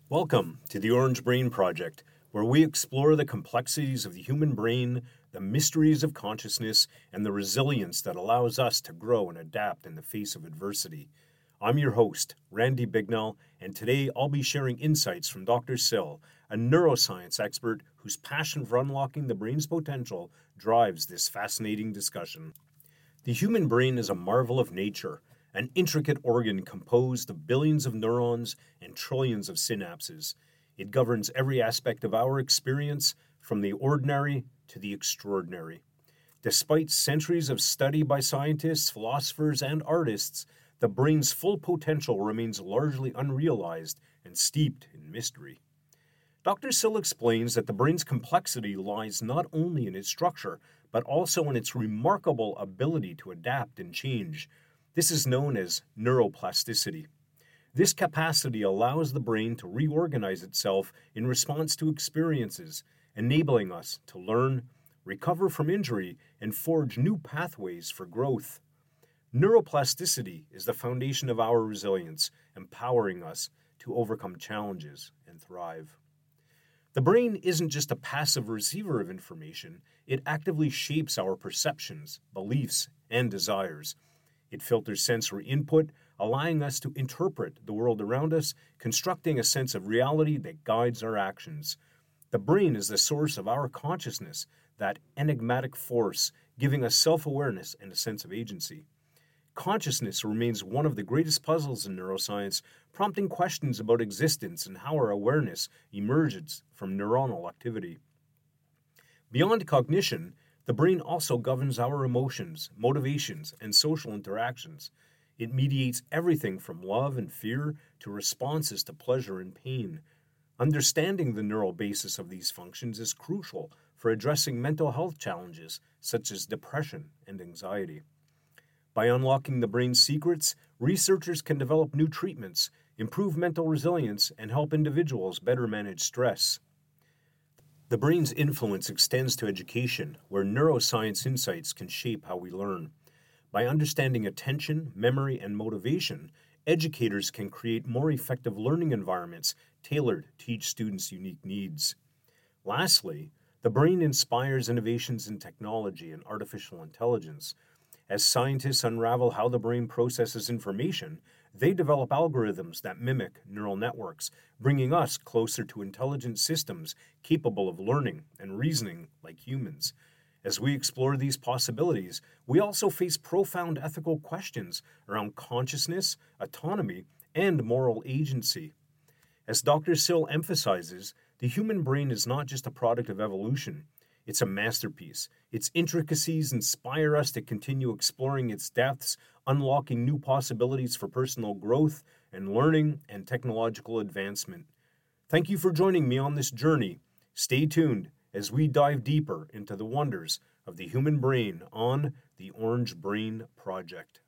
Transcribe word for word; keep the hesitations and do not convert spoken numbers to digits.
Welcome to the Orange Brain Project, where we explore the complexities of the human brain, the mysteries of consciousness, and the resilience that allows us to grow and adapt in the face of adversity. I'm your host, Randy Bignell, and today I'll be sharing insights from Doctor Sill, a neuroscience expert whose passion for unlocking the brain's potential drives this fascinating discussion. The human brain is a marvel of nature, an intricate organ composed of billions of neurons and trillions of synapses. It governs every aspect of our experience, from the ordinary to the extraordinary. Despite centuries of study by scientists, philosophers, and artists, the brain's full potential remains largely unrealized and steeped in mystery. Doctor Sill explains that the brain's complexity lies not only in its structure, but also in its remarkable ability to adapt and change. This is known as neuroplasticity. This capacity allows the brain to reorganize itself in response to experiences, enabling us to learn, recover from injury, and forge new pathways for growth. Neuroplasticity is the foundation of our resilience, empowering us to overcome challenges and thrive. The brain isn't just a passive receiver of information, it actively shapes our perceptions, beliefs, and desires. It filters sensory input, allowing us to interpret the world around us, constructing a sense of reality that guides our actions. The brain is the source of our consciousness, that enigmatic force, giving us self-awareness and a sense of agency. Consciousness remains one of the greatest puzzles in neuroscience, prompting questions about existence and how our awareness emerges from neuronal activity. Beyond cognition, the brain also governs our emotions, motivations, and social interactions. It mediates everything from love and fear to responses to pleasure and pain. Understanding the neural basis of these functions is crucial for addressing mental health challenges such as depression and anxiety. By unlocking the brain's secrets, researchers can develop new treatments, improve mental resilience, and help individuals better manage stress. The brain's influence extends to education, where neuroscience insights can shape how we learn. By understanding attention, memory, and motivation, educators can create more effective learning environments tailored to each student's unique needs. Lastly, the brain inspires innovations in technology and artificial intelligence. As scientists unravel how the brain processes information, they develop algorithms that mimic neural networks, bringing us closer to intelligent systems capable of learning and reasoning like humans. As we explore these possibilities, we also face profound ethical questions around consciousness, autonomy, and moral agency. As Doctor Sill emphasizes, the human brain is not just a product of evolution. It's a masterpiece. Its intricacies inspire us to continue exploring its depths, unlocking new possibilities for personal growth and learning and technological advancement. Thank you for joining me on this journey. Stay tuned as we dive deeper into the wonders of the human brain on the Orange Brain Project.